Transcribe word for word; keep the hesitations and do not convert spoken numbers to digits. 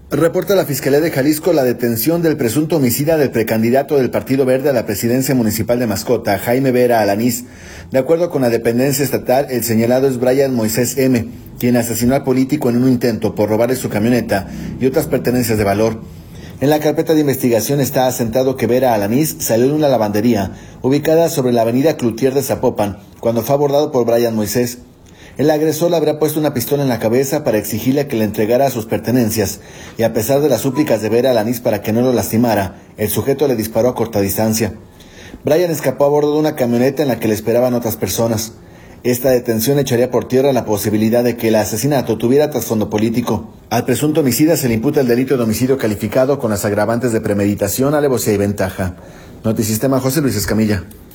Reporta la Fiscalía de Jalisco la detención del presunto homicida del precandidato del Partido Verde a la presidencia municipal de Mascota, Jaime Vera Alanís. De acuerdo con la dependencia estatal, el señalado es Brian Moisés M., quien asesinó al político en un intento por robarle su camioneta y otras pertenencias de valor. En la carpeta de investigación está asentado que Vera Alanís salió de una lavandería ubicada sobre la avenida Cloutier de Zapopan cuando fue abordado por Brian Moisés. El agresor le habría puesto una pistola en la cabeza para exigirle que le entregara sus pertenencias, y a pesar de las súplicas de Vera Alanís para que no lo lastimara, el sujeto le disparó a corta distancia. Brian escapó a bordo de una camioneta en la que le esperaban otras personas. Esta detención echaría por tierra la posibilidad de que el asesinato tuviera trasfondo político. Al presunto homicida se le imputa el delito de homicidio calificado con las agravantes de premeditación, alevosía y ventaja. Notisistema, José Luis Escamilla.